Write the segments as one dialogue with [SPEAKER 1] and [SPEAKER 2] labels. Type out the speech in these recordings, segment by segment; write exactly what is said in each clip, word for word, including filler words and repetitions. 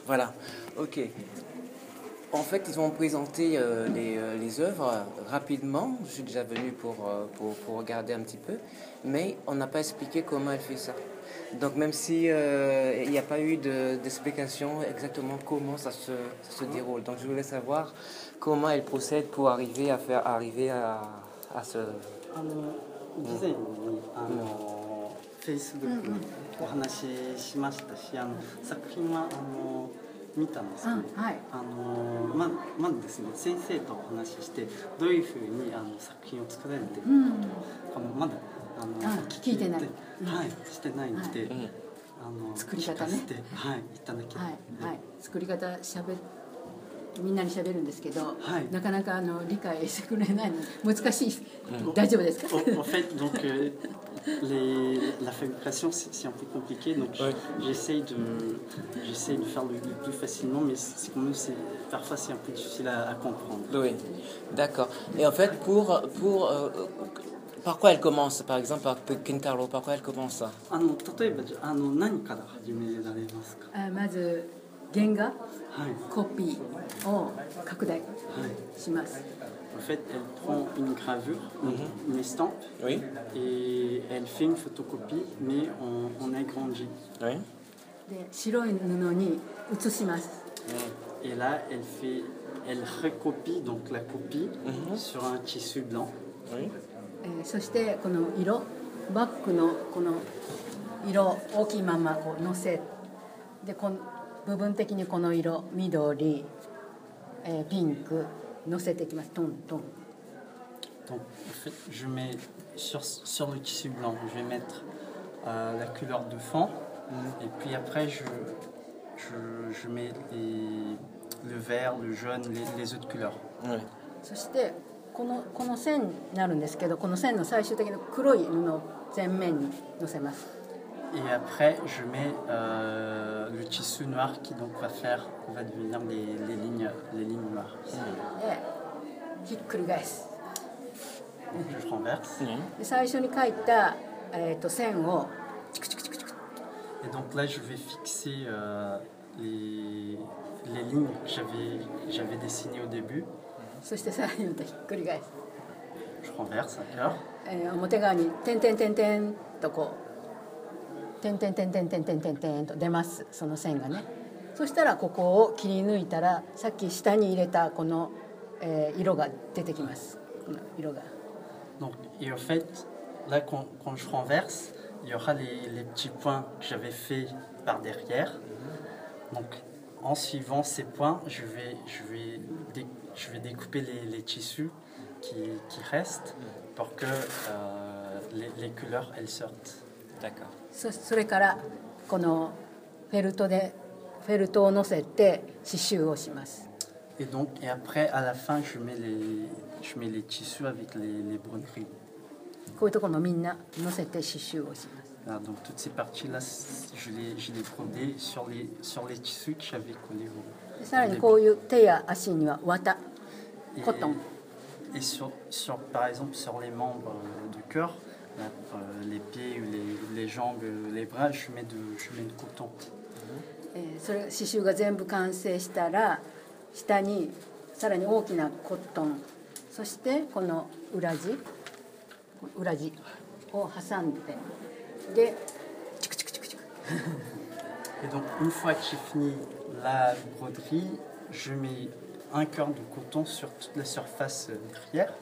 [SPEAKER 1] Voilà, ok. En fait, ils vont présenter euh, les, euh, les œuvres rapidement. Je suis déjà venu pour, euh, pour, pour regarder un petit peu, mais on n'a pas expliqué comment elle fait ça. Donc même si euh, il n'y a pas eu de- d'explication exactement comment ça se, ça se déroule. Donc je voulais savoir comment elle procède pour arriver à faire arriver à, à ce.
[SPEAKER 2] あの事前にあの、フェイスブックにお話ししましたし、あの作品はあの見たんですけど、
[SPEAKER 3] あはい
[SPEAKER 2] あのままずですね、先生とお話ししてどういうふうにあの作品を作られているか、
[SPEAKER 3] うん
[SPEAKER 2] このまだあの
[SPEAKER 3] あ聞いてない
[SPEAKER 2] はいしてないので、
[SPEAKER 1] うん
[SPEAKER 2] あの
[SPEAKER 3] 作り方ね
[SPEAKER 2] 聞かせてはいいただければ、
[SPEAKER 3] はいはい、作り方しゃべみんなにしゃべるんですけど、
[SPEAKER 2] はい
[SPEAKER 3] なかなかあの理解してくれないの難しい、大丈夫ですか？
[SPEAKER 2] En, en fait, donc, euh, les, la fabrication, c'est c'est un peu compliqué, donc
[SPEAKER 1] Ouais.
[SPEAKER 2] j'essaye de, j'essaye de faire le, le plus facilement, mais c'est quand même, c'est, parfois c'est un peu difficile à, à comprendre.
[SPEAKER 1] Oui, d'accord. Et en fait, pour, pour euh, par quoi elle commence, par exemple, par Kintaro, par quoi elle commence?
[SPEAKER 2] あの例えばじゃああの何から始められますか？
[SPEAKER 3] あまず原画
[SPEAKER 2] はい
[SPEAKER 3] コピーを拡大
[SPEAKER 2] はい。
[SPEAKER 3] します。
[SPEAKER 2] En fait, elle prend une gravure, donc une estampe,
[SPEAKER 1] Oui,
[SPEAKER 2] et elle fait une photocopie, mais en, en agrandi.
[SPEAKER 1] oui.
[SPEAKER 3] で白い布に写します。
[SPEAKER 2] Et là, elle fait, elle recopie donc la copie
[SPEAKER 1] Mhm.
[SPEAKER 2] sur un tissu blanc.
[SPEAKER 1] Oui.
[SPEAKER 3] えーそしてこの色バッグのこの色大きいままこうのせでこの部分的にこの色緑、えーピンクのせていきます。トントン
[SPEAKER 2] Donc, en fait, je mets sur, sur le tissu blanc, je vais mettre euh, la couleur de fond, et puis après, je, je, je mets les, le vert, le jaune, les, les autres couleurs.
[SPEAKER 1] Oui.
[SPEAKER 3] そしてこのこの線になるんですけど、この線の最終的な黒い布を全面にのせます。
[SPEAKER 2] Et après, je mets euh, le tissu noir qui donc va faire, va devenir les, les lignes, les lignes noires.
[SPEAKER 3] でひっくり返す。
[SPEAKER 2] Je renverse.
[SPEAKER 1] Oui.
[SPEAKER 3] で最初に描いた、えー、と線を
[SPEAKER 2] Et donc là, je vais fixer euh, les, les lignes que j'avais, j'avais dessinées au début.
[SPEAKER 3] そしてさらにまたひっくり返す。
[SPEAKER 2] Je renverse encore.
[SPEAKER 3] えー表側に点々点々とこう点々点々点々点々と出ますその線がね。そしたらここを切り抜いたらさっき下に入れたこの、えー色が出てきます。この色が。
[SPEAKER 2] Donc, et en fait, là, quand, quand je renverse, il y aura les, les petits points que j'avais fait par derrière. Donc, en suivant ces points, je vais, je vais, dé- je vais découper les, les tissus qui, qui restent pour que euh, les, les couleurs, elles sortent.
[SPEAKER 1] D'accord.
[SPEAKER 3] そそれからこのフェルトでフェルトを乗せて刺繍をします。
[SPEAKER 2] Et donc, et après, à la fin, je mets les, je mets les tissus avec les, les broderies.
[SPEAKER 3] こういうところもみんな乗せて刺繍をします。
[SPEAKER 2] Voilà, donc, toutes ces parties-là, c'est- je les, je les brodais sur les, sur les tissus que j'avais collés au,
[SPEAKER 3] でさらにこういう手や足には綿
[SPEAKER 2] Et,
[SPEAKER 3] コトン
[SPEAKER 2] et sur, sur, par exemple, sur les membres euh, du corps, là, pour, euh, les pieds, ou les, les jambes, euh, les bras, je mets de, je mets de coton.
[SPEAKER 3] えーそれ刺繍が全部完成したら下にさらに大きなコットンそしてこの裏地裏地を挟んででチクチクチクチク
[SPEAKER 2] Et donc, une fois que j'ai fini la broderie, je mets un cœur de coton sur toute la surface euh, derrière.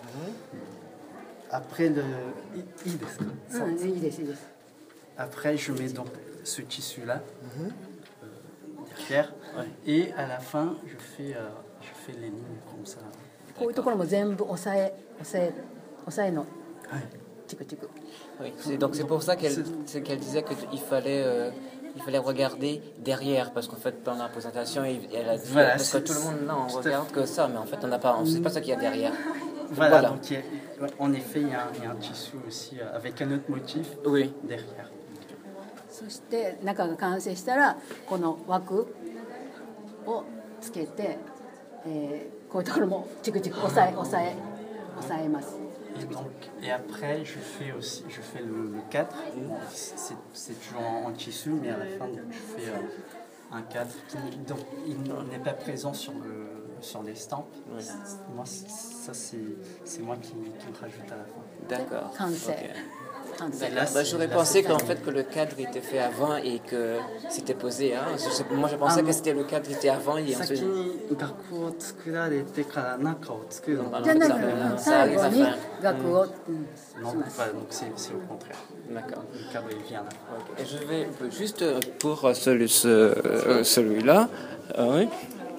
[SPEAKER 2] Après, le, i- i-
[SPEAKER 3] うんいいですいいです
[SPEAKER 2] après, je mets donc ce tissu-là euh, derrière. Et à la fin, je fais, euh, je fais les lignes comme ça.
[SPEAKER 3] こういうところも全部押さえ押さえ押さえのチクチク
[SPEAKER 1] Oui. C'est- donc c'est pour ça qu'elle c'est qu'elle disait qu'il fallait, euh, il fallait regarder derrière, parce qu'en fait, pendant la présentation, il- elle a dit,
[SPEAKER 2] Voilà,
[SPEAKER 1] parce que
[SPEAKER 2] c'est-
[SPEAKER 1] tout le monde, non, on
[SPEAKER 2] tout à
[SPEAKER 1] regarde que ça, mais en fait, on n'a pas, on sait pas ce qu'il y a derrière.
[SPEAKER 2] Voilà,
[SPEAKER 1] Voilà.
[SPEAKER 2] donc il y a- ouais, en effet, il y, a un, il y a un tissu aussi euh, avec un autre motif
[SPEAKER 1] Oui.
[SPEAKER 2] derrière.
[SPEAKER 3] そして中が完成したらこの枠をつけて、えーこういうところもチクチク押さえ押さえ押さえます
[SPEAKER 2] Et, donc, et après, je fais aussi je fais le, le cadre. C'est, c'est toujours en, en tissu, mais à la fin, donc, je fais, euh, un cadre qui donc, il n'est pas présent sur, le, sur l'estampe.
[SPEAKER 1] Oui.
[SPEAKER 2] Moi, ça, c'est moi qui, qui le rajoute à la fin.
[SPEAKER 1] D'accord.
[SPEAKER 3] Kansei.
[SPEAKER 1] Ok.
[SPEAKER 3] Kansei.
[SPEAKER 1] Bah, bah, j'aurais
[SPEAKER 2] Là,
[SPEAKER 1] pensé
[SPEAKER 2] c'est
[SPEAKER 1] qu'en
[SPEAKER 2] pas-
[SPEAKER 1] fait que le cadre était fait avant et que c'était posé. Hein. Je sais- moi, je pensais
[SPEAKER 2] Ah,
[SPEAKER 1] que
[SPEAKER 2] non.
[SPEAKER 1] c'était le cadre qui était avant et
[SPEAKER 2] 先
[SPEAKER 1] ensuite.
[SPEAKER 2] に学校を作られてから中を作るのかな。
[SPEAKER 3] じゃなくて、
[SPEAKER 1] うん
[SPEAKER 3] 最後に
[SPEAKER 1] うん
[SPEAKER 3] 額を、うん、
[SPEAKER 2] Non,
[SPEAKER 3] します
[SPEAKER 2] voilà, donc c'est c'est au contraire.
[SPEAKER 1] D'accord.
[SPEAKER 2] Le cadre il vient là.
[SPEAKER 1] Et je vais juste pour celui, ce, euh, celui-là. euh, oui.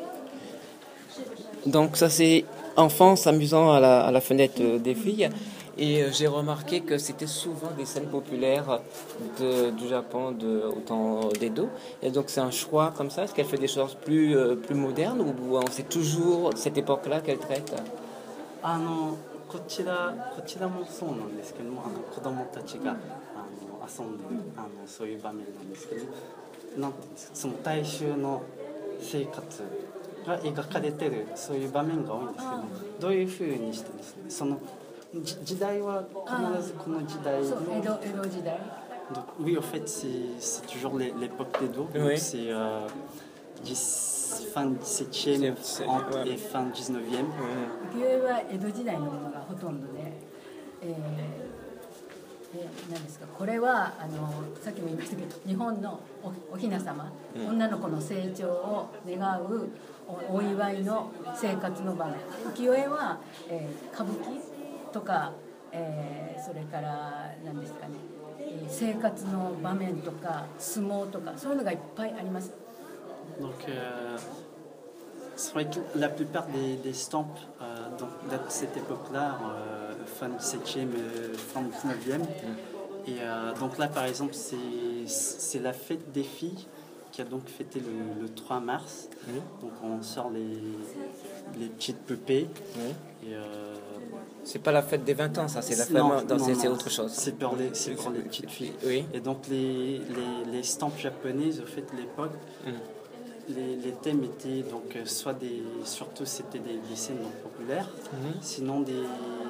[SPEAKER 1] Donc ça c'est enfants s'amusant à la, à la fenêtre euh, des filles. Et euh, j'ai remarqué que c'était souvent des scènes populaires de, du Japon de, au temps d'Edo. Et donc c'est un choix comme ça. Est-ce qu'elle fait des choses plus, euh, plus modernes ou euh, c'est toujours cette époque-là qu'elle traite?
[SPEAKER 2] あのこちらこちらもそうなんですけども、あの子供たちがあの遊んでるあのそういう場面なんですけど、なんていうんですか、その大衆の生活が描かれてるそういう場面が多いんですけど、どういうふうにしてですね、そのじ時代は必ずこの時代の。
[SPEAKER 3] そう江戸江戸時代
[SPEAKER 2] Donc, oui, en fait, c'est c'est toujours l'é- l'époque d'Edo.
[SPEAKER 1] Oui.
[SPEAKER 2] Donc, c'est euh, dix- fin dix-septième
[SPEAKER 1] C'est-
[SPEAKER 2] en-
[SPEAKER 1] ouais.
[SPEAKER 2] et fin dix-neuvième.
[SPEAKER 3] 浮世絵は江戸時代のものがほとんどで、えーで何ですか、これはあのさっきも言いましたけど日本のおお雛様、
[SPEAKER 1] うん
[SPEAKER 3] 女の子の成長を願うおお祝いの生活の場面、浮世絵は、えー歌舞伎とか、えーそれから何ですかね、えー生活の場面とか相撲とかそういうのがいっぱいあります。
[SPEAKER 2] Donc, euh, c'est vrai que la plupart des, des stampes euh, donc, datent de cette époque-là, euh, fin dix-septième, euh, fin dix-neuvième. Et euh, donc là, par exemple, c'est c'est la fête des filles qui a donc fêté le, le trois mars.
[SPEAKER 1] Oui.
[SPEAKER 2] Donc, on sort les, les petites poupées.
[SPEAKER 1] Oui.
[SPEAKER 2] Et, euh,
[SPEAKER 1] C'est pas la fête des vingt ans, ça, c'est la fête.
[SPEAKER 2] Non,
[SPEAKER 1] Non,
[SPEAKER 2] non,
[SPEAKER 1] c'est c'est
[SPEAKER 2] non,
[SPEAKER 1] autre chose.
[SPEAKER 2] C'est pour les, c'est pour les petites filles.
[SPEAKER 1] Oui.
[SPEAKER 2] Et donc les, les, les stampes japonaises, au fait, de l'époque,
[SPEAKER 1] Mm.
[SPEAKER 2] les, les thèmes étaient donc euh, soit des, surtout c'était des, des scènes donc, populaires,
[SPEAKER 1] Mhm.
[SPEAKER 2] sinon des,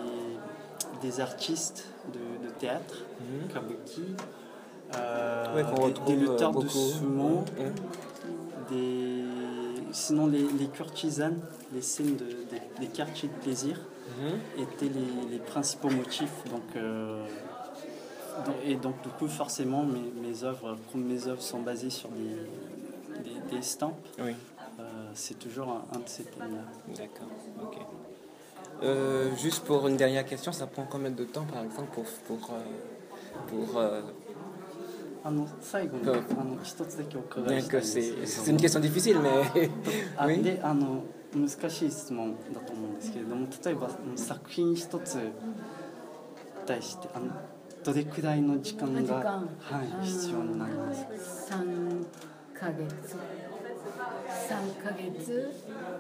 [SPEAKER 2] des artistes de, de théâtre,
[SPEAKER 1] Mhm.
[SPEAKER 2] kabuki, euh,
[SPEAKER 1] Oui, qu'on
[SPEAKER 2] des,
[SPEAKER 1] retrouve,
[SPEAKER 2] des lutteurs
[SPEAKER 1] euh,
[SPEAKER 2] de
[SPEAKER 1] beaucoup.
[SPEAKER 2] sumo,
[SPEAKER 1] Mhm.
[SPEAKER 2] des, sinon les, les courtisanes, les scènes de, des, des quartiers de plaisir
[SPEAKER 1] Mhm.
[SPEAKER 2] étaient les, les principaux motifs. Donc, euh, donc- et donc, du coup, forcément, mes, mes œuvres, comme mes œuvres sont basées sur des, des, des estampes,
[SPEAKER 1] Oui.
[SPEAKER 2] euh, c'est toujours un, un de ces thèmes-là.
[SPEAKER 1] D'accord, ok. Euh, juste pour une dernière question, ça prend combien de temps par exemple pour... pour, euh, pour euh,
[SPEAKER 2] あの最後に
[SPEAKER 1] うん
[SPEAKER 2] あの一つだけお伺い
[SPEAKER 1] bien
[SPEAKER 2] したい
[SPEAKER 1] que
[SPEAKER 2] んです
[SPEAKER 1] c'est
[SPEAKER 2] けれども
[SPEAKER 1] c'est une question difficile, mais...
[SPEAKER 2] あ
[SPEAKER 1] oui.
[SPEAKER 2] であの難しい質問だと思うんですけれども、例えばあの作品一つに対してあのどれくらいの時間が
[SPEAKER 3] 時間
[SPEAKER 2] はい、必要になりますか。
[SPEAKER 3] さんかげつさんかげつ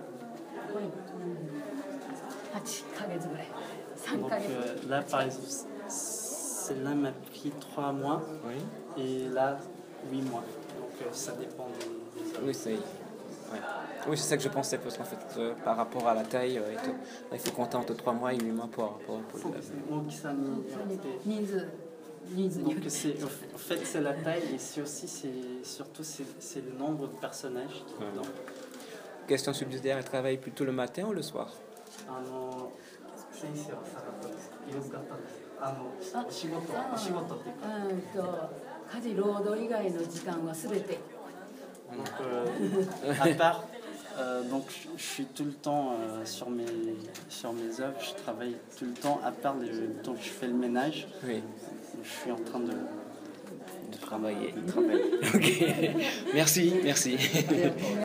[SPEAKER 3] はちかげつぐらいさん
[SPEAKER 2] Donc
[SPEAKER 3] かげつ
[SPEAKER 2] euh, là, par exemple, celle-là m'a pris trois mois
[SPEAKER 1] Oui,
[SPEAKER 2] et là, huit mois. Donc euh, ça dépend des, des œuvres.
[SPEAKER 1] oui c'est... ouais. Oui, c'est ça que je pensais, parce qu'en fait, euh, par rapport à la taille euh, et tout, il faut compter entre trois mois et huit mois pour... pour, pour,
[SPEAKER 2] そうですね、大きさによって。
[SPEAKER 3] 人数人数によ
[SPEAKER 2] Donc
[SPEAKER 3] る
[SPEAKER 2] c'est, en fait, c'est la taille et c'est aussi, c'est, surtout, c'est, c'est le nombre de personnages qui est dedans.
[SPEAKER 1] Question subsidiaire, elle travaille plutôt le matin ou le soir?
[SPEAKER 2] あの先生はさかったんですか、色使ったんですか、あの
[SPEAKER 3] あ
[SPEAKER 2] お仕事、
[SPEAKER 3] あ
[SPEAKER 2] お仕事っていうか。
[SPEAKER 3] うんと家事労働以外の時間はすべて
[SPEAKER 2] Donc, euh, à part, euh, donc je, je suis tout le temps euh, sur mes sur mes œuvres, je travaille tout le temps, à part le temps que je fais le ménage,
[SPEAKER 1] Oui,
[SPEAKER 2] je suis en train de,
[SPEAKER 1] de travailler.
[SPEAKER 2] de travailler.
[SPEAKER 1] Ok, merci, merci.